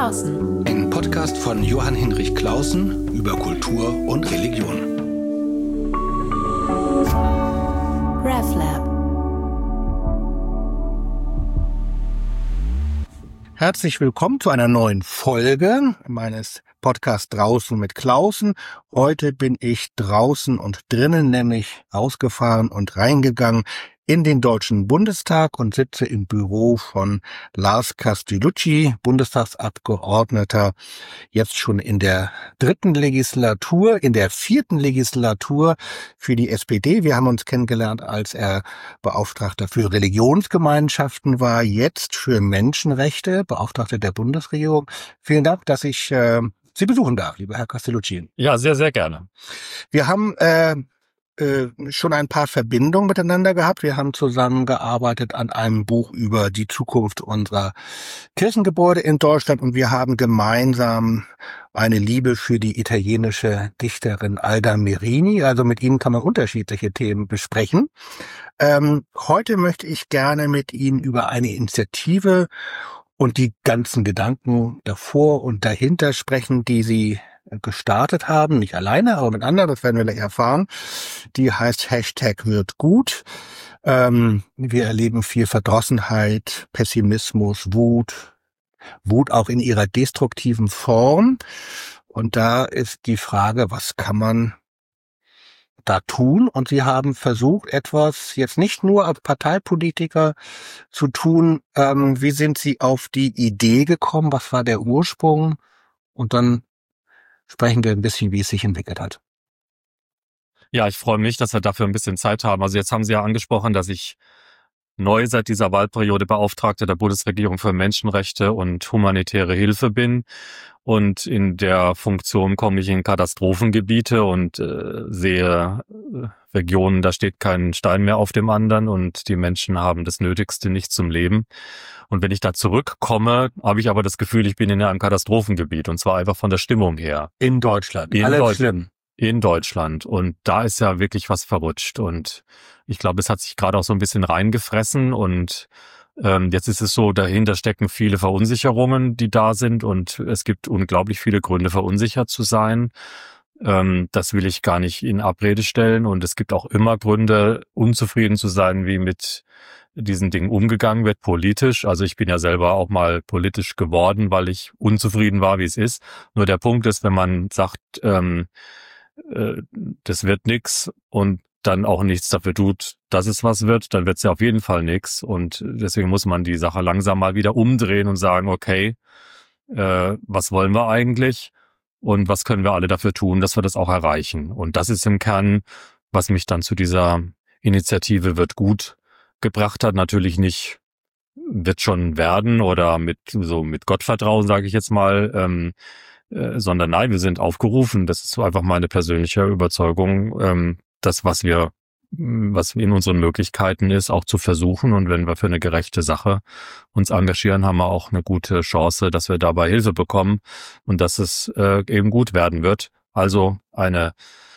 Clausen. Ein Podcast von Johann Hinrich Clausen über Kultur und Religion. RevLab. Herzlich willkommen zu einer neuen Folge meines Podcasts Draußen mit Clausen. Heute bin ich draußen und drinnen, nämlich rausgefahren und reingegangen in den Deutschen Bundestag und sitze im Büro von Lars Castellucci, Bundestagsabgeordneter, jetzt schon in der dritten Legislatur, in der vierten Legislatur für die SPD. Wir haben uns kennengelernt, als er Beauftragter für Religionsgemeinschaften war, jetzt für Menschenrechte, Beauftragter der Bundesregierung. Vielen Dank, dass ich Sie besuchen darf, lieber Herr Castellucci. Ja, sehr, sehr gerne. Wir haben schon ein paar Verbindungen miteinander gehabt. Wir haben zusammengearbeitet an einem Buch über die Zukunft unserer Kirchengebäude in Deutschland und wir haben gemeinsam eine Liebe für die italienische Dichterin Alda Merini. Also mit Ihnen kann man unterschiedliche Themen besprechen. Heute möchte ich gerne mit Ihnen über eine Initiative und die ganzen Gedanken davor und dahinter sprechen, die Sie gestartet haben, nicht alleine, aber mit anderen, das werden wir gleich erfahren. Die heißt #WirdGut. Wir erleben viel Verdrossenheit, Pessimismus, Wut auch in ihrer destruktiven Form. Und da ist die Frage, was kann man da tun? Und Sie haben versucht, etwas jetzt nicht nur als Parteipolitiker zu tun. Wie sind Sie auf die Idee gekommen? Was war der Ursprung? Und dann sprechen wir ein bisschen, wie es sich entwickelt hat. Ja, ich freue mich, dass wir dafür ein bisschen Zeit haben. Also jetzt haben Sie ja angesprochen, dass ich neu seit dieser Wahlperiode Beauftragter der Bundesregierung für Menschenrechte und humanitäre Hilfe bin. Und in der Funktion komme ich in Katastrophengebiete und sehe Regionen, da steht kein Stein mehr auf dem anderen und die Menschen haben das Nötigste nicht zum Leben. Und wenn ich da zurückkomme, habe ich aber das Gefühl, ich bin in einem Katastrophengebiet und zwar einfach von der Stimmung her. In Deutschland. Alles schlimm. In Deutschland. Und da ist ja wirklich was verrutscht. Und ich glaube, es hat sich gerade auch so ein bisschen reingefressen. Und jetzt ist es so, dahinter stecken viele Verunsicherungen, die da sind. Und es gibt unglaublich viele Gründe, verunsichert zu sein. Das will ich gar nicht in Abrede stellen. Und es gibt auch immer Gründe, unzufrieden zu sein, wie mit diesen Dingen umgegangen wird, politisch. Also ich bin ja selber auch mal politisch geworden, weil ich unzufrieden war, wie es ist. Nur der Punkt ist, wenn man sagt, das wird nix und dann auch nichts dafür tut, dass es was wird, dann wird es ja auf jeden Fall nix. Und deswegen muss man die Sache langsam mal wieder umdrehen und sagen, okay, was wollen wir eigentlich und was können wir alle dafür tun, dass wir das auch erreichen. Und das ist im Kern, was mich dann zu dieser Initiative wird gut gebracht hat. Natürlich nicht wird schon werden oder mit Gottvertrauen, sage ich jetzt mal, sondern nein, wir sind aufgerufen. Das ist so einfach meine persönliche Überzeugung, das, was in unseren Möglichkeiten ist, auch zu versuchen. Und wenn wir für eine gerechte Sache uns engagieren, haben wir auch eine gute Chance, dass wir dabei Hilfe bekommen und dass es eben gut werden wird. Also ein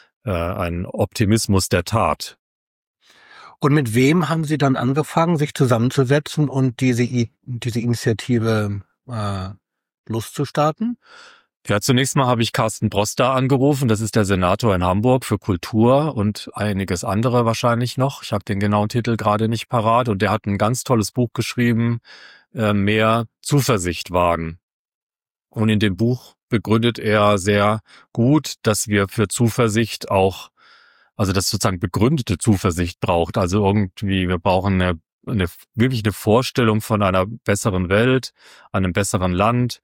Optimismus der Tat. Und mit wem haben Sie dann angefangen, sich zusammenzusetzen und diese Initiative loszustarten? Ja, zunächst mal habe ich Carsten Broster angerufen. Das ist der Senator in Hamburg für Kultur und einiges andere wahrscheinlich noch. Ich habe den genauen Titel gerade nicht parat. Und der hat ein ganz tolles Buch geschrieben, Mehr Zuversicht wagen. Und in dem Buch begründet er sehr gut, dass wir für Zuversicht auch, also dass sozusagen begründete Zuversicht braucht. Also irgendwie, wir brauchen wirklich eine Vorstellung von einer besseren Welt, einem besseren Land.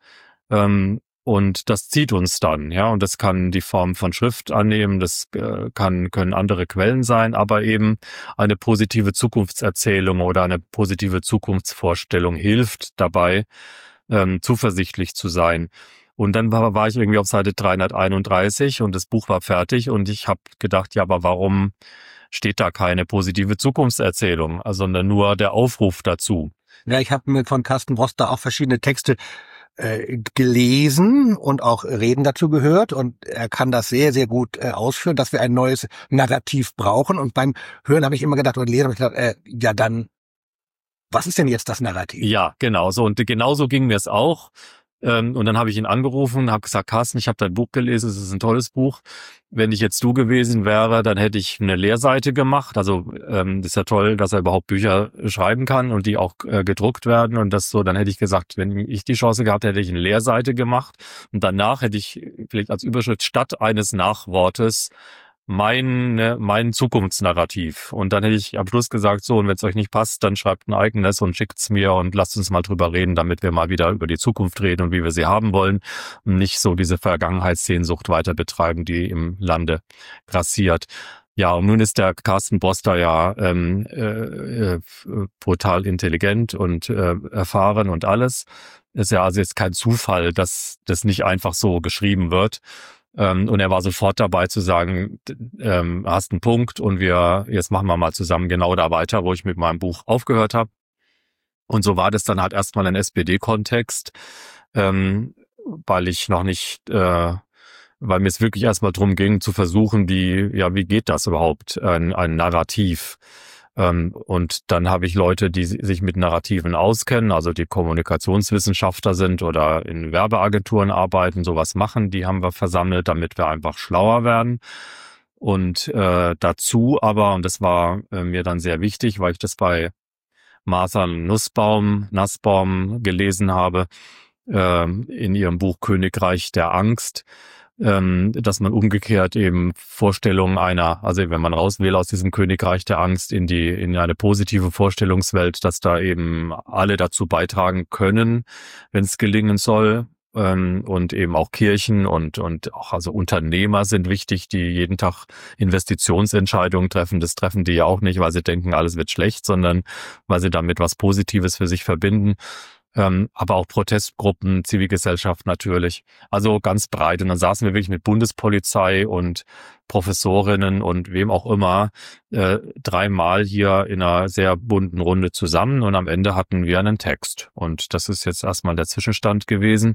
Und das zieht uns dann, ja. Und das kann die Form von Schrift annehmen, das können andere Quellen sein, aber eben eine positive Zukunftserzählung oder eine positive Zukunftsvorstellung hilft dabei, zuversichtlich zu sein. Und dann war ich irgendwie auf Seite 331 und das Buch war fertig und ich habe gedacht, ja, aber warum steht da keine positive Zukunftserzählung, sondern nur der Aufruf dazu? Ja, ich habe mir von Carsten Broster auch verschiedene Texte gelesen und auch Reden dazu gehört und er kann das sehr, sehr gut ausführen, dass wir ein neues Narrativ brauchen. Und beim Hören habe ich immer gedacht, oder Lesen habe ich gedacht, ja dann, was ist denn jetzt das Narrativ? Ja, genau so. Und genauso ging mir es auch. Und dann habe ich ihn angerufen, habe gesagt, Carsten, ich habe dein Buch gelesen, es ist ein tolles Buch. Wenn ich jetzt du gewesen wäre, dann hätte ich eine Lehrseite gemacht. Also das ist ja toll, dass er überhaupt Bücher schreiben kann und die auch gedruckt werden und das so. Dann hätte ich gesagt, wenn ich die Chance gehabt hätte, ich eine Lehrseite gemacht und danach hätte ich vielleicht als Überschrift statt eines Nachwortes mein Zukunftsnarrativ. Und dann hätte ich am Schluss gesagt, so, und wenn es euch nicht passt, dann schreibt ein eigenes und schickt's mir und lasst uns mal drüber reden, damit wir mal wieder über die Zukunft reden und wie wir sie haben wollen und nicht so diese Vergangenheitssehnsucht weiter betreiben, die im Lande grassiert. Ja, und nun ist der Carsten Broster ja brutal intelligent und erfahren und alles. Ist ja also jetzt kein Zufall, dass das nicht einfach so geschrieben wird. Und er war sofort dabei zu sagen, hast einen Punkt und jetzt machen wir mal zusammen genau da weiter, wo ich mit meinem Buch aufgehört habe. Und so war das dann halt erstmal ein SPD-Kontext, weil ich noch nicht, weil mir es wirklich erstmal drum ging, zu versuchen, wie geht das überhaupt, ein Narrativ. Und dann habe ich Leute, die sich mit Narrativen auskennen, also die Kommunikationswissenschaftler sind oder in Werbeagenturen arbeiten, sowas machen, die haben wir versammelt, damit wir einfach schlauer werden. Und dazu aber, und das war mir dann sehr wichtig, weil ich das bei Martha Nussbaum gelesen habe, in ihrem Buch Königreich der Angst, dass man umgekehrt eben Vorstellungen also wenn man raus will aus diesem Königreich der Angst in eine positive Vorstellungswelt, dass da eben alle dazu beitragen können, wenn es gelingen soll. Und eben auch Kirchen und auch also Unternehmer sind wichtig, die jeden Tag Investitionsentscheidungen treffen. Das treffen die ja auch nicht, weil sie denken, alles wird schlecht, sondern weil sie damit was Positives für sich verbinden. Aber auch Protestgruppen, Zivilgesellschaft natürlich. Also ganz breit. Und dann saßen wir wirklich mit Bundespolizei und Professorinnen und wem auch immer 3-mal hier in einer sehr bunten Runde zusammen. Und am Ende hatten wir einen Text. Und das ist jetzt erstmal der Zwischenstand gewesen.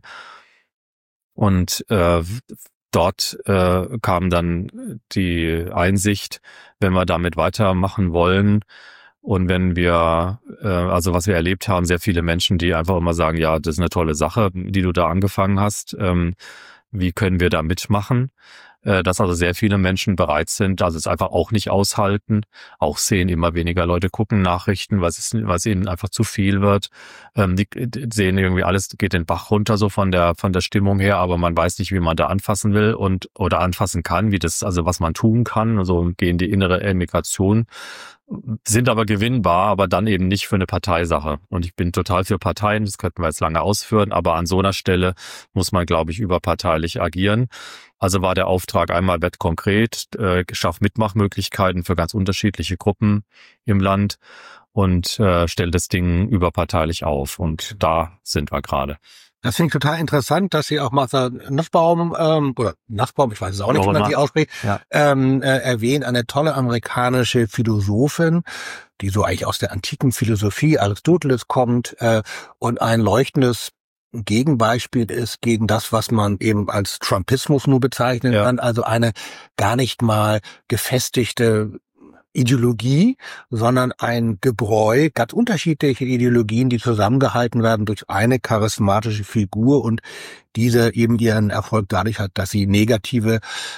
Und dort kam dann die Einsicht, wenn wir damit weitermachen wollen, und wenn wir, also was wir erlebt haben, sehr viele Menschen, die einfach immer sagen, ja, das ist eine tolle Sache, die du da angefangen hast, wie können wir da mitmachen? Dass also sehr viele Menschen bereit sind, also es einfach auch nicht aushalten, auch sehen, immer weniger Leute gucken Nachrichten, weil es ihnen einfach zu viel wird. Die sehen irgendwie, alles geht den Bach runter, so von der Stimmung her, aber man weiß nicht, wie man da anfassen will oder anfassen kann, also was man tun kann, also gehen die innere Emigration, sind aber gewinnbar, aber dann eben nicht für eine Parteisache. Und ich bin total für Parteien, das könnten wir jetzt lange ausführen, aber an so einer Stelle muss man, glaube ich, überparteilich agieren. Also war der Auftrag einmal konkret, schafft Mitmachmöglichkeiten für ganz unterschiedliche Gruppen im Land und stellt das Ding überparteilich auf. Und da sind wir gerade. Das finde ich total interessant, dass Sie auch Martha Nussbaum, oder Nussbaum, ich weiß es auch nicht, wie man die ausspricht, ja. Erwähnen, eine tolle amerikanische Philosophin, die so eigentlich aus der antiken Philosophie Aristoteles kommt, und ein leuchtendes Gegenbeispiel ist gegen das, was man eben als Trumpismus nur bezeichnen kann, also eine gar nicht mal gefestigte Ideologie, sondern ein Gebräu, ganz unterschiedliche Ideologien, die zusammengehalten werden durch eine charismatische Figur und diese eben ihren Erfolg dadurch hat, dass sie negative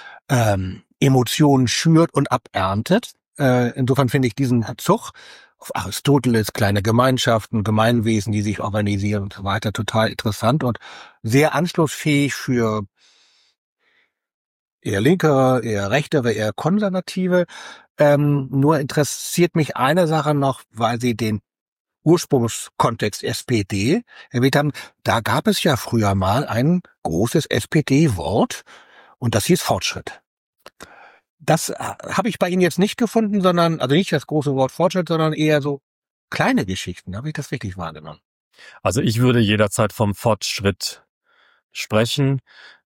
Emotionen schürt und aberntet. Insofern finde ich diesen Zug auf Aristoteles, kleine Gemeinschaften, Gemeinwesen, die sich organisieren und so weiter, total interessant und sehr anschlussfähig für eher linkere, eher rechtere, eher konservative. Nur interessiert mich eine Sache noch, weil Sie den Ursprungskontext SPD erwähnt haben. Da gab es ja früher mal ein großes SPD-Wort und das hieß Fortschritt. Das habe ich bei Ihnen jetzt nicht gefunden, sondern, also nicht das große Wort Fortschritt, sondern eher so kleine Geschichten. Habe ich das richtig wahrgenommen? Also ich würde jederzeit vom Fortschritt sprechen.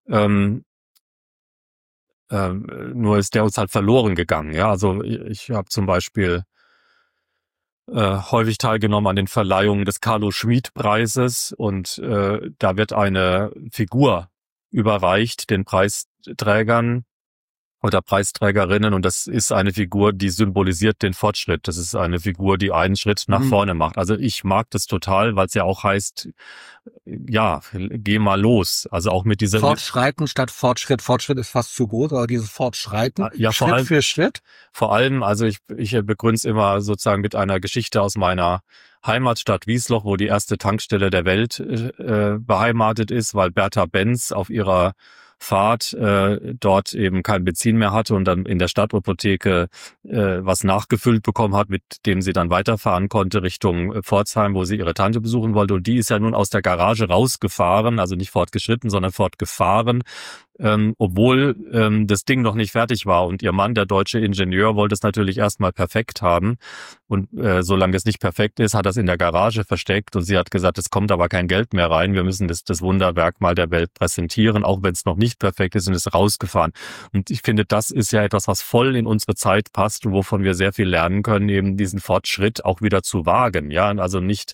Nur ist der uns halt verloren gegangen. Ja, also ich habe zum Beispiel häufig teilgenommen an den Verleihungen des Carlo-Schmid-Preises und da wird eine Figur überreicht den Preisträgern oder Preisträgerinnen, und das ist eine Figur, die symbolisiert den Fortschritt. Das ist eine Figur, die einen Schritt nach vorne macht. Also ich mag das total, weil es ja auch heißt, ja, geh mal los. Also auch mit dieser Fortschreiten statt Fortschritt. Fortschritt ist fast zu groß, aber dieses Fortschreiten, ja, Schritt für Schritt. Vor allem, also ich begründe es immer sozusagen mit einer Geschichte aus meiner Heimatstadt Wiesloch, wo die erste Tankstelle der Welt beheimatet ist, weil Bertha Benz auf ihrer Fahrt dort eben kein Benzin mehr hatte und dann in der Stadtapotheke was nachgefüllt bekommen hat, mit dem sie dann weiterfahren konnte Richtung Pforzheim, wo sie ihre Tante besuchen wollte. Und die ist ja nun aus der Garage rausgefahren, also nicht fortgeschritten, sondern fortgefahren, obwohl das Ding noch nicht fertig war. Und ihr Mann, der deutsche Ingenieur, wollte es natürlich erstmal perfekt haben. Und solange es nicht perfekt ist, hat er es in der Garage versteckt. Und sie hat gesagt, es kommt aber kein Geld mehr rein. Wir müssen das Wunderwerk mal der Welt präsentieren, auch wenn es noch nicht perfekt ist, und ist rausgefahren. Und ich finde, das ist ja etwas, was voll in unsere Zeit passt und wovon wir sehr viel lernen können, eben diesen Fortschritt auch wieder zu wagen. Ja, also nicht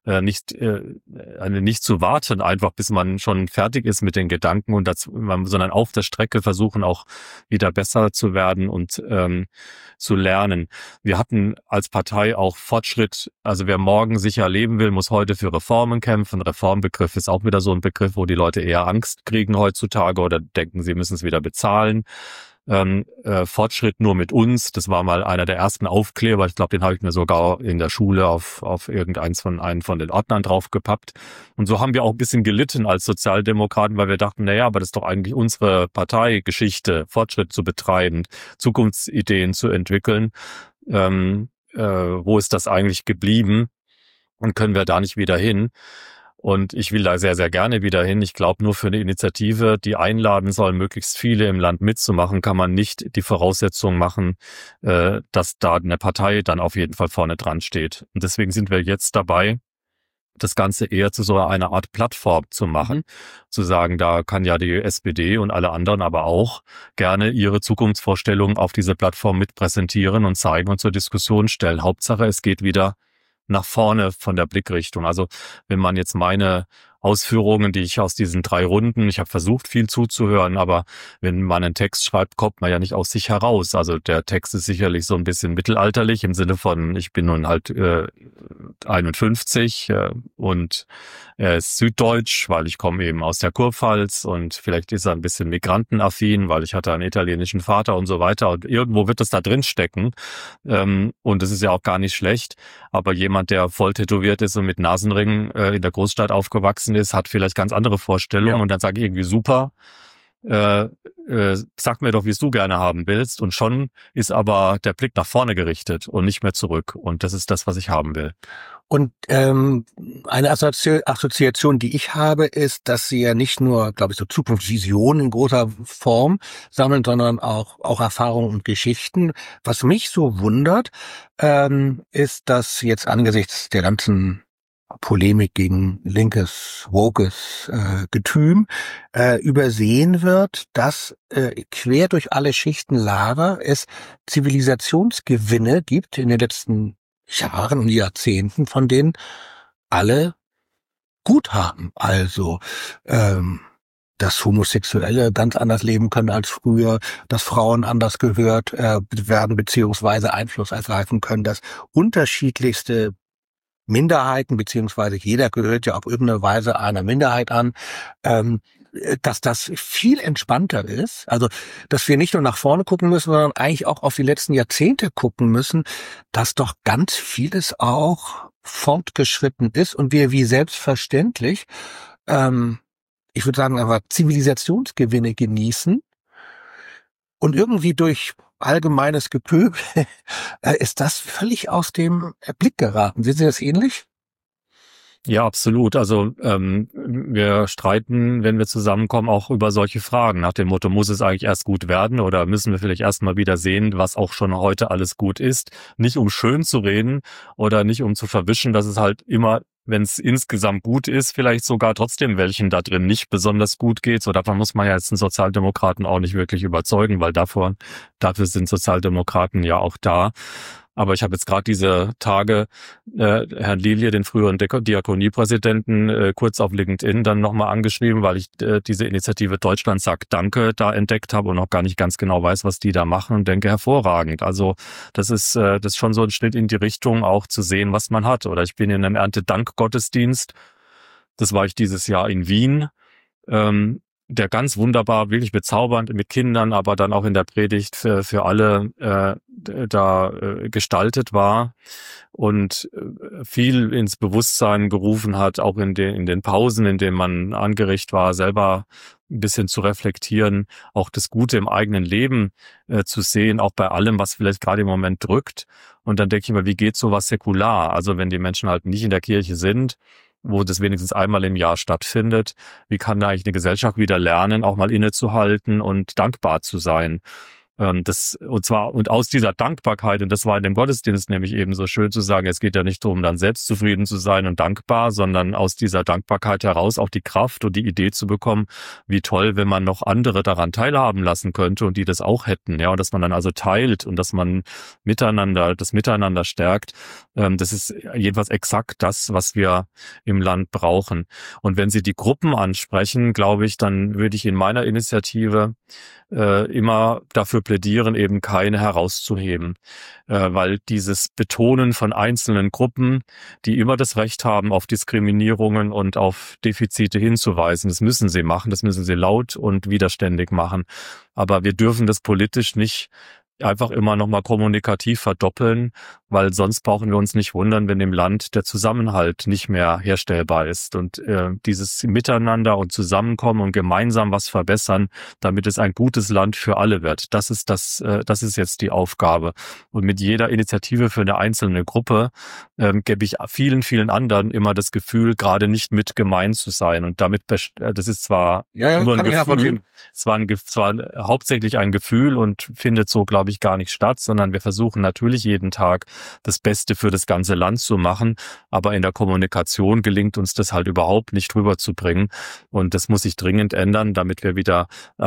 zu warten, einfach bis man schon fertig ist mit den Gedanken, und sondern auf der Strecke versuchen, auch wieder besser zu werden und zu lernen. Wir hatten als Partei auch Fortschritt, also wer morgen sicher leben will, muss heute für Reformen kämpfen. Reformbegriff ist auch wieder so ein Begriff, wo die Leute eher Angst kriegen heutzutage oder denken, sie müssen es wieder bezahlen. Fortschritt nur mit uns, das war mal einer der ersten Aufkleber, ich glaube, den habe ich mir sogar in der Schule auf einen von den Ordnern draufgepappt. Und so haben wir auch ein bisschen gelitten als Sozialdemokraten, weil wir dachten, naja, aber das ist doch eigentlich unsere Parteigeschichte, Fortschritt zu betreiben, Zukunftsideen zu entwickeln. Wo ist das eigentlich geblieben? Und können wir da nicht wieder hin? Und ich will da sehr, sehr gerne wieder hin. Ich glaube, nur für eine Initiative, die einladen soll, möglichst viele im Land mitzumachen, kann man nicht die Voraussetzung machen, dass da eine Partei dann auf jeden Fall vorne dran steht. Und deswegen sind wir jetzt dabei, das Ganze eher zu so einer Art Plattform zu machen, zu sagen, da kann ja die SPD und alle anderen aber auch gerne ihre Zukunftsvorstellungen auf diese Plattform mit präsentieren und zeigen und zur Diskussion stellen. Hauptsache, es geht wieder nach vorne von der Blickrichtung. Also wenn man jetzt meine Ausführungen, die ich aus diesen 3 Runden, ich habe versucht, viel zuzuhören, aber wenn man einen Text schreibt, kommt man ja nicht aus sich heraus. Also der Text ist sicherlich so ein bisschen mittelalterlich im Sinne von, ich bin nun halt 51 und er ist süddeutsch, weil ich komme eben aus der Kurpfalz, und vielleicht ist er ein bisschen migrantenaffin, weil ich hatte einen italienischen Vater und so weiter, und irgendwo wird es da drin stecken, und das ist ja auch gar nicht schlecht, aber jemand, der voll tätowiert ist und mit Nasenringen in der Großstadt aufgewachsen ist, hat vielleicht ganz andere Vorstellungen, und dann sage ich irgendwie super, sag mir doch, wie es du gerne haben willst, und schon ist aber der Blick nach vorne gerichtet und nicht mehr zurück, und das ist das, was ich haben will. Und eine Assoziation, die ich habe, ist, dass sie ja nicht nur, glaube ich, so Zukunftsvisionen in großer Form sammeln, sondern auch Erfahrungen und Geschichten. Was mich so wundert, ist, dass jetzt angesichts der ganzen Polemik gegen linkes, wokes Getüm übersehen wird, dass quer durch alle Schichten Lager es Zivilisationsgewinne gibt in den letzten Jahren und Jahrzehnten, von denen alle gut haben. Also dass Homosexuelle ganz anders leben können als früher, dass Frauen anders gehört werden beziehungsweise Einfluss ergreifen können, dass unterschiedlichste Minderheiten, beziehungsweise jeder gehört ja auf irgendeine Weise einer Minderheit an, dass das viel entspannter ist. Also, dass wir nicht nur nach vorne gucken müssen, sondern eigentlich auch auf die letzten Jahrzehnte gucken müssen, dass doch ganz vieles auch fortgeschritten ist und wir wie selbstverständlich, ich würde sagen, aber Zivilisationsgewinne genießen. Und irgendwie durch allgemeines Gepöbel ist das völlig aus dem Blick geraten. Sehen Sie das ähnlich? Ja, absolut. Also wir streiten, wenn wir zusammenkommen, auch über solche Fragen. Nach dem Motto, muss es eigentlich erst gut werden oder müssen wir vielleicht erst mal wieder sehen, was auch schon heute alles gut ist? Nicht um schön zu reden oder nicht um zu verwischen, dass es halt immer, wenn es insgesamt gut ist, vielleicht sogar trotzdem welchen da drin nicht besonders gut geht. So, davon muss man ja jetzt einen Sozialdemokraten auch nicht wirklich überzeugen, weil dafür sind Sozialdemokraten ja auch da. Aber ich habe jetzt gerade diese Tage Herrn Lilje, den früheren Diakoniepräsidenten, kurz auf LinkedIn dann nochmal angeschrieben, weil ich diese Initiative Deutschland sagt Danke da entdeckt habe und noch gar nicht ganz genau weiß, was die da machen, und denke, hervorragend. Also das ist schon so ein Schritt in die Richtung, auch zu sehen, was man hat. Oder ich bin in einem Erntedank-Gottesdienst, das war ich dieses Jahr in Wien, der ganz wunderbar, wirklich bezaubernd mit Kindern, aber dann auch in der Predigt für alle gestaltet war und viel ins Bewusstsein gerufen hat, auch in den Pausen, in denen man angeregt war, selber ein bisschen zu reflektieren, auch das Gute im eigenen Leben zu sehen, auch bei allem, was vielleicht gerade im Moment drückt. Und dann denke ich mir, wie geht sowas säkular? Also wenn die Menschen halt nicht in der Kirche sind, wo das wenigstens einmal im Jahr stattfindet, wie kann da eigentlich eine Gesellschaft wieder lernen, auch mal innezuhalten und dankbar zu sein? Und aus dieser Dankbarkeit, und das war in dem Gottesdienst nämlich eben so schön zu sagen, es geht ja nicht darum, dann selbstzufrieden zu sein und dankbar, sondern aus dieser Dankbarkeit heraus auch die Kraft und die Idee zu bekommen, wie toll, wenn man noch andere daran teilhaben lassen könnte und die das auch hätten, ja, und dass man dann also teilt und dass man das Miteinander stärkt. Das ist jedenfalls exakt das, was wir im Land brauchen. Und wenn Sie die Gruppen ansprechen, glaube ich, dann würde ich in meiner Initiative immer dafür plädieren, eben keine herauszuheben, weil dieses Betonen von einzelnen Gruppen, die immer das Recht haben, auf Diskriminierungen und auf Defizite hinzuweisen, das müssen sie machen, das müssen sie laut und widerständig machen. Aber wir dürfen das politisch nicht einfach immer nochmal kommunikativ verdoppeln, weil sonst brauchen wir uns nicht wundern, wenn im Land der Zusammenhalt nicht mehr herstellbar ist. Und dieses Miteinander und Zusammenkommen und gemeinsam was verbessern, damit es ein gutes Land für alle wird, das ist jetzt die Aufgabe. Und mit jeder Initiative für eine einzelne Gruppe gebe ich vielen, vielen anderen immer das Gefühl, gerade nicht mit gemein zu sein. Und damit, das ist zwar nur ein Gefühl, es war hauptsächlich ein Gefühl und findet so, glaube ich, gar nicht statt, sondern wir versuchen natürlich jeden Tag das Beste für das ganze Land zu machen, aber in der Kommunikation gelingt uns das halt überhaupt nicht rüberzubringen, und das muss sich dringend ändern, damit wir wieder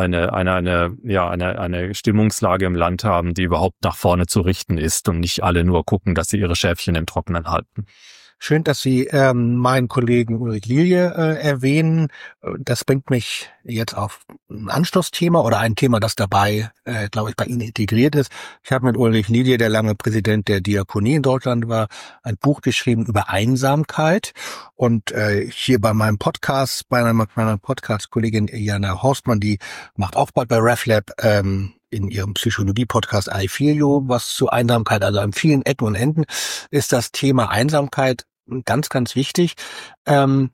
eine Stimmungslage im Land haben, die überhaupt nach vorne zu richten ist und nicht alle nur gucken, dass sie ihre Schäfchen im Trockenen halten. Schön, dass Sie meinen Kollegen Ulrich Lilje erwähnen. Das bringt mich jetzt auf ein Anschlussthema oder ein Thema, das dabei, glaube ich, bei Ihnen integriert ist. Ich habe mit Ulrich Lilje, der lange Präsident der Diakonie in Deutschland war, ein Buch geschrieben über Einsamkeit. Und hier bei meinem Podcast, bei meiner Podcast-Kollegin Jana Horstmann, die macht auch bald bei RefLab in ihrem Psychologie-Podcast I Feel You was zu Einsamkeit, also an vielen Ecken und Enden ist das Thema Einsamkeit ganz, ganz wichtig. Haben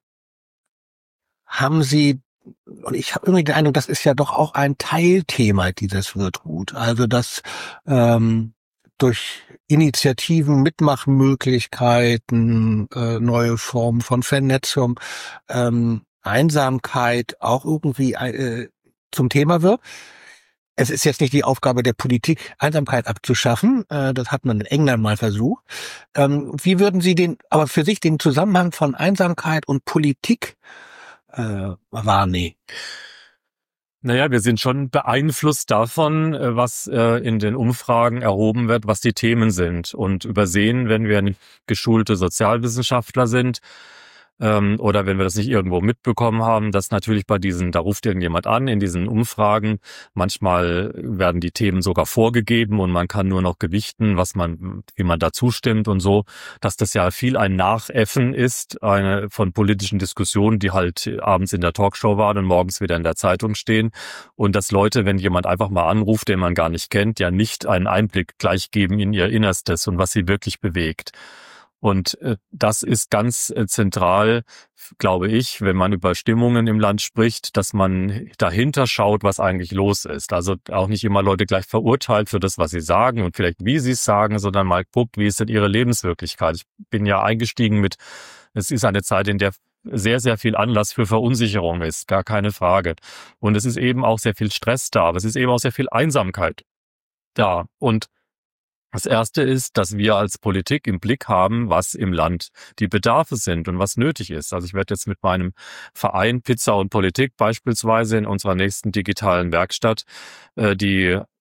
Sie, und ich habe irgendwie den Eindruck, das ist ja doch auch ein Teilthema dieses Wirtgut, also dass durch Initiativen, Mitmachmöglichkeiten, neue Formen von Vernetzung, Einsamkeit auch irgendwie zum Thema wird. Es ist jetzt nicht die Aufgabe der Politik, Einsamkeit abzuschaffen. Das hat man in England mal versucht. Wie würden Sie aber für sich den Zusammenhang von Einsamkeit und Politik wahrnehmen? Naja, wir sind schon beeinflusst davon, was in den Umfragen erhoben wird, was die Themen sind, und übersehen, wenn wir nicht geschulte Sozialwissenschaftler sind, oder wenn wir das nicht irgendwo mitbekommen haben, dass natürlich bei da ruft irgendjemand an in diesen Umfragen, manchmal werden die Themen sogar vorgegeben und man kann nur noch gewichten, wie man da zustimmt und so, dass das ja viel ein Nachäffen ist, von politischen Diskussionen, die halt abends in der Talkshow waren und morgens wieder in der Zeitung stehen, und dass Leute, wenn jemand einfach mal anruft, den man gar nicht kennt, ja nicht einen Einblick gleich geben in ihr Innerstes und was sie wirklich bewegt. Und das ist ganz zentral, glaube ich, wenn man über Stimmungen im Land spricht, dass man dahinter schaut, was eigentlich los ist. Also auch nicht immer Leute gleich verurteilt für das, was sie sagen und vielleicht wie sie es sagen, sondern mal guckt, wie ist denn ihre Lebenswirklichkeit. Ich bin ja eingestiegen es ist eine Zeit, in der sehr, sehr viel Anlass für Verunsicherung ist, gar keine Frage. Und es ist eben auch sehr viel Stress da, aber es ist eben auch sehr viel Einsamkeit da. Und das Erste ist, dass wir als Politik im Blick haben, was im Land die Bedarfe sind und was nötig ist. Also ich werde jetzt mit meinem Verein Pizza und Politik beispielsweise in unserer nächsten digitalen Werkstatt die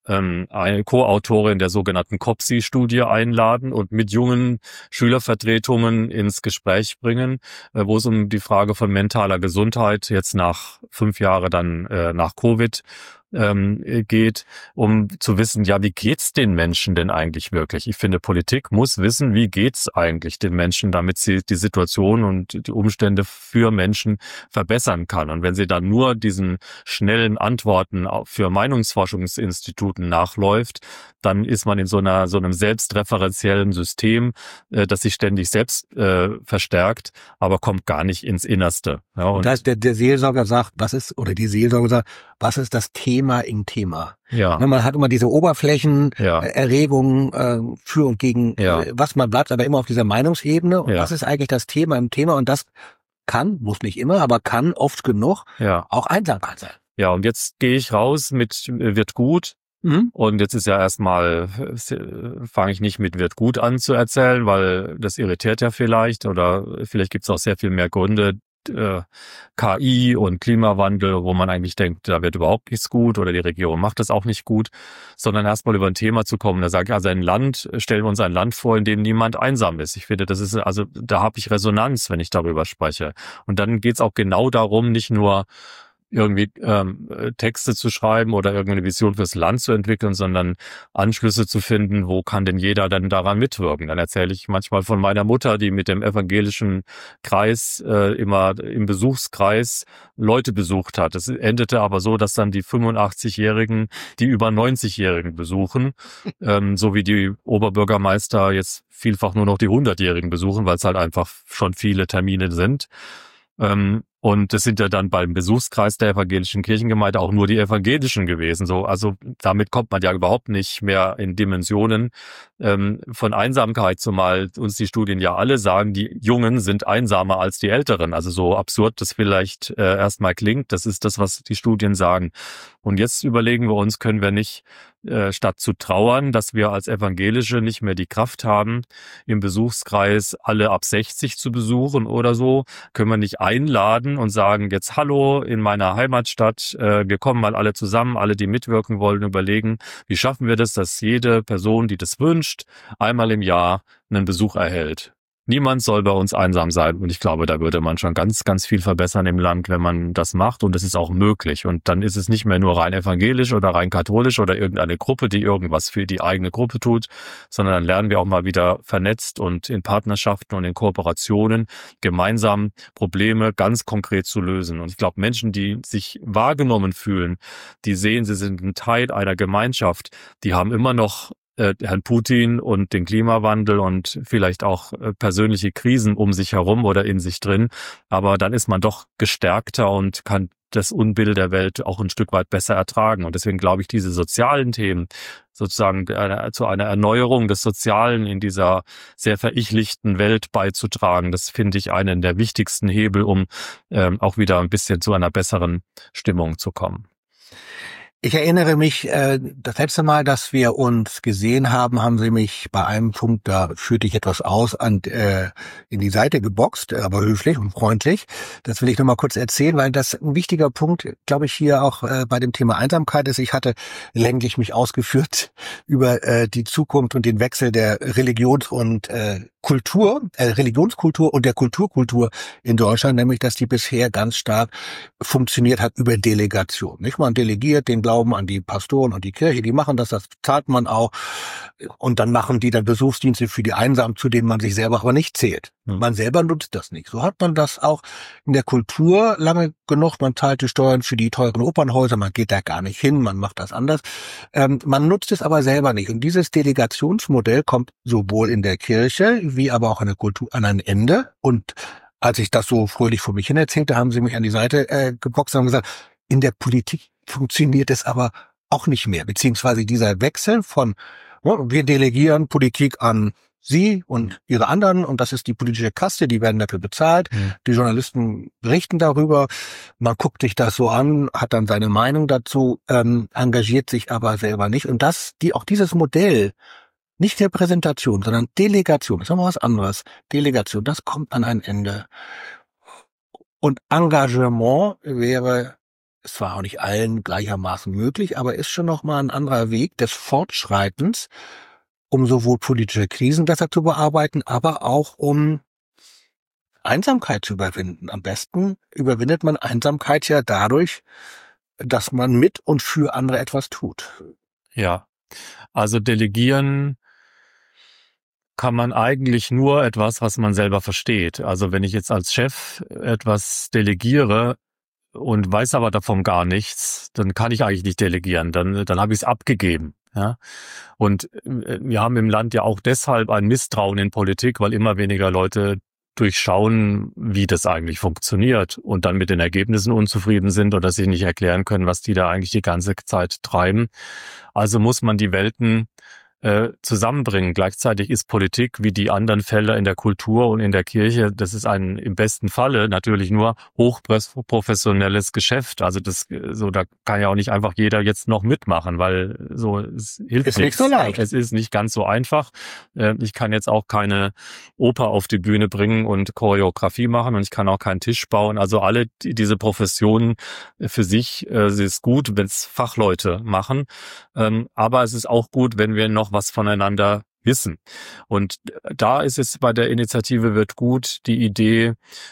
eine Co-Autorin der sogenannten COPSI-Studie einladen und mit jungen Schülervertretungen ins Gespräch bringen, wo es um die Frage von mentaler Gesundheit jetzt nach 5 Jahren dann nach Covid geht, um zu wissen, ja, wie geht's den Menschen denn eigentlich wirklich? Ich finde, Politik muss wissen, wie geht's eigentlich den Menschen, damit sie die Situation und die Umstände für Menschen verbessern kann. Und wenn sie dann nur diesen schnellen Antworten für Meinungsforschungsinstituten nachläuft, dann ist man in so einem selbstreferenziellen System, das sich ständig selbst verstärkt, aber kommt gar nicht ins Innerste. Ja, und das heißt, der Seelsorger sagt, die Seelsorger sagt, was ist das Thema im Thema? Ja. Man hat immer diese Oberflächenerregungen für und gegen, was man bleibt aber immer auf dieser Meinungsebene. Und was ist eigentlich das Thema im Thema? Und das kann, muss nicht immer, aber kann oft genug auch Einsamkeit sein. Ja, und jetzt gehe ich raus mit wird gut. Und jetzt ist ja erstmal, fange ich nicht mit wird gut an zu erzählen, weil das irritiert ja vielleicht oder vielleicht gibt es auch sehr viel mehr Gründe, KI und Klimawandel, wo man eigentlich denkt, da wird überhaupt nichts gut oder die Regierung macht das auch nicht gut, sondern erstmal über ein Thema zu kommen. Da sage ich, also stellen wir uns ein Land vor, in dem niemand einsam ist. Ich finde, da habe ich Resonanz, wenn ich darüber spreche. Und dann geht es auch genau darum, nicht nur irgendwie Texte zu schreiben oder irgendeine Vision fürs Land zu entwickeln, sondern Anschlüsse zu finden, wo kann denn jeder dann daran mitwirken. Dann erzähle ich manchmal von meiner Mutter, die mit dem evangelischen Kreis immer im Besuchskreis Leute besucht hat. Es endete aber so, dass dann die 85-Jährigen die über 90-Jährigen besuchen, so wie die Oberbürgermeister jetzt vielfach nur noch die 100-Jährigen besuchen, weil es halt einfach schon viele Termine sind. Und es sind ja dann beim Besuchskreis der evangelischen Kirchengemeinde auch nur die Evangelischen gewesen. Also damit kommt man ja überhaupt nicht mehr in Dimensionen von Einsamkeit, zumal uns die Studien ja alle sagen, die Jungen sind einsamer als die Älteren. Also so absurd das vielleicht erstmal klingt, das ist das, was die Studien sagen. Und jetzt überlegen wir uns, können wir nicht statt zu trauern, dass wir als Evangelische nicht mehr die Kraft haben, im Besuchskreis alle ab 60 zu besuchen oder so, können wir nicht einladen und sagen, jetzt hallo in meiner Heimatstadt, wir kommen mal alle zusammen, alle, die mitwirken wollen, überlegen, wie schaffen wir das, dass jede Person, die das wünscht, einmal im Jahr einen Besuch erhält. Niemand soll bei uns einsam sein. Und ich glaube, da würde man schon ganz, ganz viel verbessern im Land, wenn man das macht. Und es ist auch möglich. Und dann ist es nicht mehr nur rein evangelisch oder rein katholisch oder irgendeine Gruppe, die irgendwas für die eigene Gruppe tut, sondern dann lernen wir auch mal wieder vernetzt und in Partnerschaften und in Kooperationen gemeinsam Probleme ganz konkret zu lösen. Und ich glaube, Menschen, die sich wahrgenommen fühlen, die sehen, sie sind ein Teil einer Gemeinschaft, die haben immer noch Herrn Putin und den Klimawandel und vielleicht auch persönliche Krisen um sich herum oder in sich drin. Aber dann ist man doch gestärkter und kann das Unbill der Welt auch ein Stück weit besser ertragen. Und deswegen glaube ich, diese sozialen Themen sozusagen zu einer Erneuerung des Sozialen in dieser sehr verichlichten Welt beizutragen, das finde ich einen der wichtigsten Hebel, um auch wieder ein bisschen zu einer besseren Stimmung zu kommen. Ich erinnere mich, das letzte Mal, dass wir uns gesehen haben, haben Sie mich bei einem Punkt, da führte ich etwas aus, in die Seite geboxt, aber höflich und freundlich. Das will ich noch mal kurz erzählen, weil das ein wichtiger Punkt, glaube ich, hier auch bei dem Thema Einsamkeit ist. Ich hatte länglich mich ausgeführt über die Zukunft und den Wechsel der Religionskultur und der Kulturkultur in Deutschland, nämlich, dass die bisher ganz stark funktioniert hat über Delegation. Nicht? Man delegiert den Glauben an die Pastoren und die Kirche, die machen das zahlt man auch. Und dann machen die dann Besuchsdienste für die Einsamen, zu denen man sich selber aber nicht zählt. Man selber nutzt das nicht. So hat man das auch in der Kultur lange genug. Man zahlt die Steuern für die teuren Opernhäuser, man geht da gar nicht hin, man macht das anders. Man nutzt es aber selber nicht. Und dieses Delegationsmodell kommt sowohl in der Kirche wie aber auch in der Kultur an ein Ende. Und als ich das so fröhlich vor mich hin erzählte, haben sie mich an die Seite geboxt und haben gesagt, in der Politik funktioniert es aber auch nicht mehr. Beziehungsweise dieser Wechsel von, wir delegieren Politik an Sie und Ihre anderen und das ist die politische Kaste, die werden dafür bezahlt. Die Journalisten berichten darüber. Man guckt sich das so an, hat dann seine Meinung dazu, engagiert sich aber selber nicht. Und auch dieses Modell, nicht Repräsentation, sondern Delegation, das ist nochmal was anderes. Delegation, das kommt an ein Ende. Und Engagement wäre ist zwar auch nicht allen gleichermaßen möglich, aber ist schon nochmal ein anderer Weg des Fortschreitens, um sowohl politische Krisen besser zu bearbeiten, aber auch um Einsamkeit zu überwinden. Am besten überwindet man Einsamkeit ja dadurch, dass man mit und für andere etwas tut. Ja, also delegieren kann man eigentlich nur etwas, was man selber versteht. Also wenn ich jetzt als Chef etwas delegiere und weiß aber davon gar nichts, dann kann ich eigentlich nicht delegieren. Dann habe ich es abgegeben. Ja. Und wir haben im Land ja auch deshalb ein Misstrauen in Politik, weil immer weniger Leute durchschauen, wie das eigentlich funktioniert und dann mit den Ergebnissen unzufrieden sind oder sich nicht erklären können, was die da eigentlich die ganze Zeit treiben. Also muss man die Welten zusammenbringen. Gleichzeitig ist Politik wie die anderen Felder in der Kultur und in der Kirche, das ist ein im besten Falle natürlich nur hochprofessionelles Geschäft. Also da kann ja auch nicht einfach jeder jetzt noch mitmachen, weil so es hilft ist nicht so leicht. Es ist nicht ganz so einfach. Ich kann jetzt auch keine Oper auf die Bühne bringen und Choreografie machen und ich kann auch keinen Tisch bauen. Also alle diese Professionen für sich, es ist gut, wenn es Fachleute machen, aber es ist auch gut, wenn wir noch was voneinander wissen. Und da ist es bei der Initiative Wird gut die Idee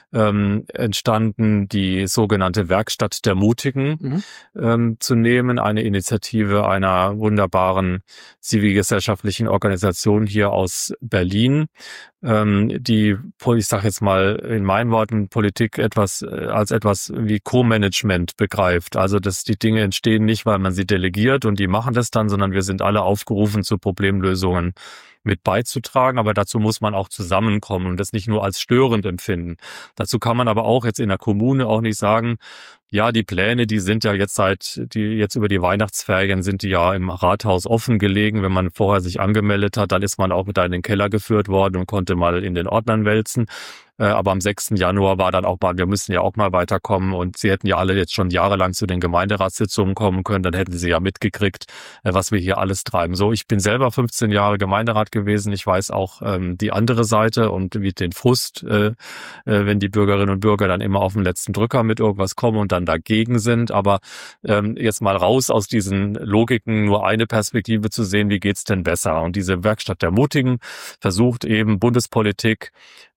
entstanden, die sogenannte Werkstatt der Mutigen zu nehmen. Eine Initiative einer wunderbaren zivilgesellschaftlichen Organisation hier aus Berlin, die, ich sage jetzt mal in meinen Worten, Politik als etwas wie Co-Management begreift. Also dass die Dinge entstehen nicht, weil man sie delegiert und die machen das dann, sondern wir sind alle aufgerufen, zu Problemlösungen mit beizutragen, aber dazu muss man auch zusammenkommen und das nicht nur als störend empfinden. Dazu kann man aber auch jetzt in der Kommune auch nicht sagen, ja, die Pläne, die sind ja jetzt jetzt über die Weihnachtsferien sind die ja im Rathaus offen gelegen. Wenn man vorher sich angemeldet hat, dann ist man auch wieder in den Keller geführt worden und konnte mal in den Ordnern wälzen. Aber am 6. Januar war dann auch mal, wir müssen ja auch mal weiterkommen und sie hätten ja alle jetzt schon jahrelang zu den Gemeinderatssitzungen kommen können, dann hätten sie ja mitgekriegt, was wir hier alles treiben. So, ich bin selber 15 Jahre Gemeinderat gewesen, ich weiß auch die andere Seite und wie den Frust, wenn die Bürgerinnen und Bürger dann immer auf den letzten Drücker mit irgendwas kommen und dann dagegen sind, aber jetzt mal raus aus diesen Logiken, nur eine Perspektive zu sehen, wie geht's denn besser? Und diese Werkstatt der Mutigen versucht eben Bundespolitik,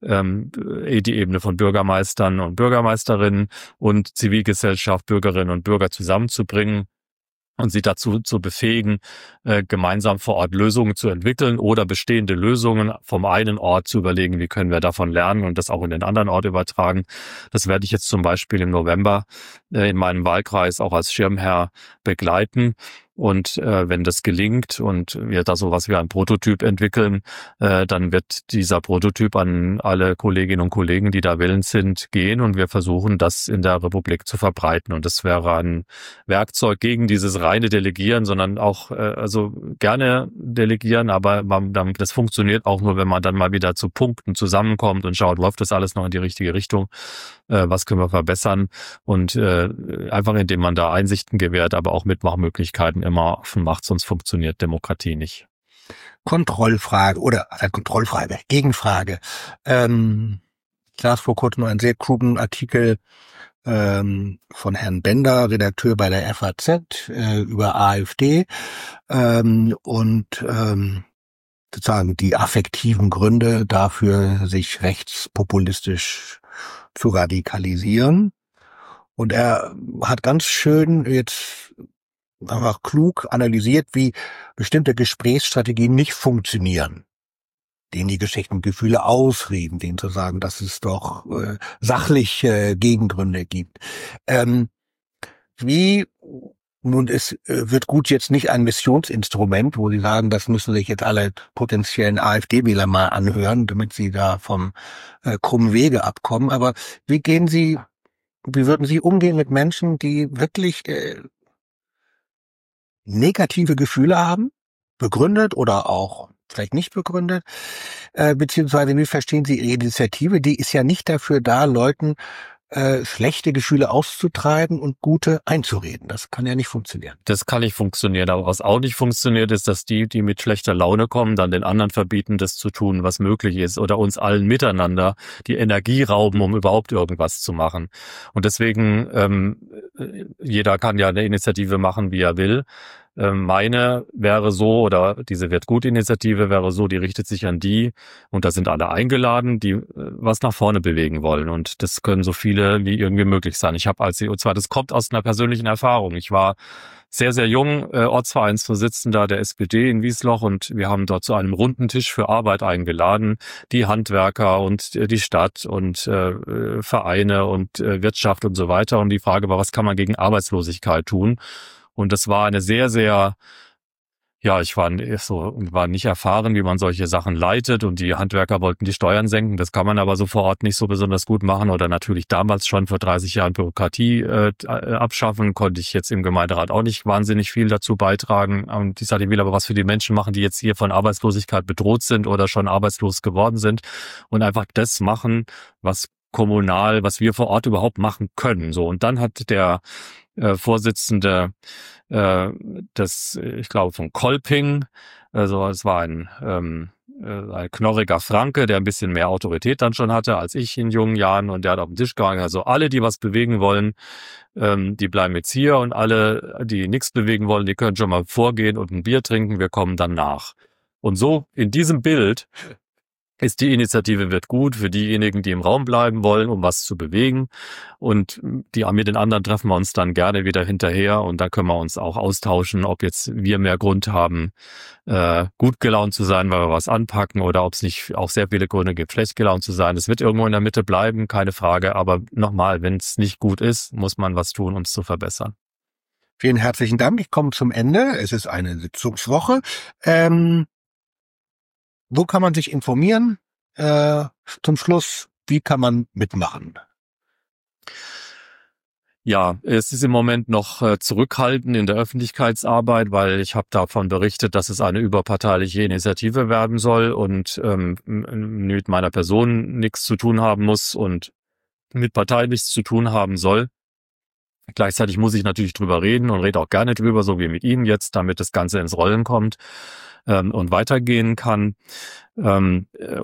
die Ebene von Bürgermeistern und Bürgermeisterinnen und Zivilgesellschaft, Bürgerinnen und Bürger zusammenzubringen und sie dazu zu befähigen, gemeinsam vor Ort Lösungen zu entwickeln oder bestehende Lösungen vom einen Ort zu überlegen, wie können wir davon lernen und das auch in den anderen Ort übertragen. Das werde ich jetzt zum Beispiel im November in meinem Wahlkreis auch als Schirmherr begleiten. Und wenn das gelingt und wir da sowas wie ein Prototyp entwickeln, dann wird dieser Prototyp an alle Kolleginnen und Kollegen, die da willens sind, gehen und wir versuchen, das in der Republik zu verbreiten. Und das wäre ein Werkzeug gegen dieses reine Delegieren, sondern auch also gerne delegieren, aber das funktioniert auch nur, wenn man dann mal wieder zu Punkten zusammenkommt und schaut, läuft das alles noch in die richtige Richtung, was können wir verbessern und einfach indem man da Einsichten gewährt, aber auch Mitmachmöglichkeiten immer offen macht, sonst funktioniert Demokratie nicht. Kontrollfrage Gegenfrage. Ich las vor kurzem einen sehr klugen Artikel von Herrn Bender, Redakteur bei der FAZ, über AfD und sozusagen die affektiven Gründe dafür, sich rechtspopulistisch zu radikalisieren. Und er hat ganz schön jetzt einfach klug analysiert, wie bestimmte Gesprächsstrategien nicht funktionieren, denen die Geschichten und Gefühle ausreden, denen zu sagen, dass es doch sachlich Gegengründe gibt. Wird gut jetzt nicht ein Missionsinstrument, wo Sie sagen, das müssen sich jetzt alle potenziellen AfD-Wähler mal anhören, damit sie da vom krummen Wege abkommen. Aber wie würden Sie umgehen mit Menschen, die wirklich negative Gefühle haben, begründet oder auch vielleicht nicht begründet, beziehungsweise wie verstehen Sie Ihre Initiative? Die ist ja nicht dafür da, Leuten schlechte Gefühle auszutreiben und gute einzureden. Das kann ja nicht funktionieren. Das kann nicht funktionieren. Aber was auch nicht funktioniert, ist, dass die mit schlechter Laune kommen, dann den anderen verbieten, das zu tun, was möglich ist, oder uns allen miteinander die Energie rauben, um überhaupt irgendwas zu machen. Und deswegen, jeder kann ja eine Initiative machen, wie er will. Meine wäre so, oder diese Wird-Gut-Initiative wäre so, die richtet sich an die, und da sind alle eingeladen, die was nach vorne bewegen wollen. Und das können so viele wie irgendwie möglich sein. Ich habe und zwar, das kommt aus einer persönlichen Erfahrung. Ich war sehr, sehr jung, Ortsvereinsvorsitzender der SPD in Wiesloch, und wir haben dort zu einem runden Tisch für Arbeit eingeladen, die Handwerker und die Stadt und Vereine und Wirtschaft und so weiter. Und die Frage war, was kann man gegen Arbeitslosigkeit tun? Und das war eine sehr, sehr, ich war nicht erfahren, wie man solche Sachen leitet, und die Handwerker wollten die Steuern senken. Das kann man aber so vor Ort nicht so besonders gut machen, oder natürlich damals schon vor 30 Jahren Bürokratie abschaffen, konnte ich jetzt im Gemeinderat auch nicht wahnsinnig viel dazu beitragen. Und ich sagte, ich will aber was für die Menschen machen, die jetzt hier von Arbeitslosigkeit bedroht sind oder schon arbeitslos geworden sind, und einfach das machen, was kommunal, was wir vor Ort überhaupt machen können. So, und dann hat der Vorsitzende ich glaube von Kolping, also es war ein knorriger Franke, der ein bisschen mehr Autorität dann schon hatte als ich in jungen Jahren, und der hat auf den Tisch gehangen, also alle, die was bewegen wollen, die bleiben jetzt hier, und alle, die nichts bewegen wollen, die können schon mal vorgehen und ein Bier trinken, wir kommen dann nach. Und so in diesem Bild ist die Initiative Wird Gut für diejenigen, die im Raum bleiben wollen, um was zu bewegen. Und mit den anderen treffen wir uns dann gerne wieder hinterher, und da können wir uns auch austauschen, ob jetzt wir mehr Grund haben, gut gelaunt zu sein, weil wir was anpacken, oder ob es nicht auch sehr viele Gründe gibt, schlecht gelaunt zu sein. Es wird irgendwo in der Mitte bleiben, keine Frage. Aber nochmal, wenn es nicht gut ist, muss man was tun, um es zu verbessern. Vielen herzlichen Dank. Ich komme zum Ende. Es ist eine Sitzungswoche. Wo kann man sich informieren? Zum Schluss, wie kann man mitmachen? Ja, es ist im Moment noch zurückhaltend in der Öffentlichkeitsarbeit, weil ich habe davon berichtet, dass es eine überparteiliche Initiative werden soll und mit meiner Person nichts zu tun haben muss und mit Partei nichts zu tun haben soll. Gleichzeitig muss ich natürlich drüber reden und rede auch gerne drüber, so wie mit Ihnen jetzt, damit das Ganze ins Rollen kommt und weitergehen kann. Wir haben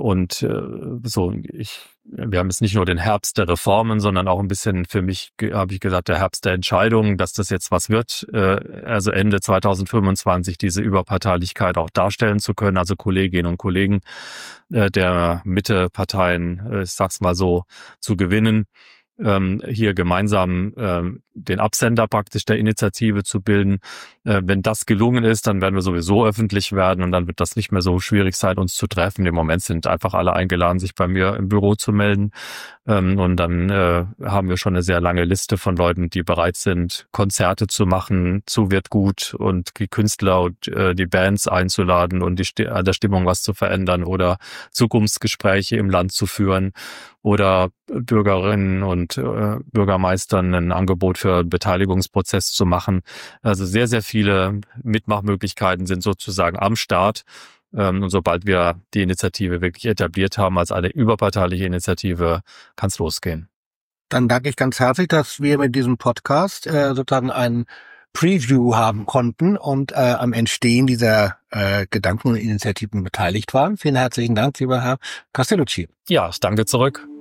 jetzt nicht nur den Herbst der Reformen, sondern auch ein bisschen, für mich habe ich gesagt, der Herbst der Entscheidungen, dass das jetzt was wird, also Ende 2025 diese Überparteilichkeit auch darstellen zu können, also Kolleginnen und Kollegen der Mitteparteien, ich sag's mal so, zu gewinnen, hier gemeinsam den Absender praktisch der Initiative zu bilden. Wenn das gelungen ist, dann werden wir sowieso öffentlich werden, und dann wird das nicht mehr so schwierig sein, uns zu treffen. Im Moment sind einfach alle eingeladen, sich bei mir im Büro zu melden. Und dann haben wir schon eine sehr lange Liste von Leuten, die bereit sind, Konzerte zu machen, zu Wird Gut, und die Künstler und die Bands einzuladen und an der Stimmung was zu verändern oder Zukunftsgespräche im Land zu führen oder Bürgerinnen und Bürgermeistern ein Angebot für einen Beteiligungsprozess zu machen. Also sehr, sehr viele Mitmachmöglichkeiten sind sozusagen am Start. Und sobald wir die Initiative wirklich etabliert haben als eine überparteiliche Initiative, kann es losgehen. Dann danke ich ganz herzlich, dass wir mit diesem Podcast sozusagen einen Preview haben konnten und am Entstehen dieser Gedanken und Initiativen beteiligt waren. Vielen herzlichen Dank, lieber Herr Castellucci. Ja, ich danke zurück.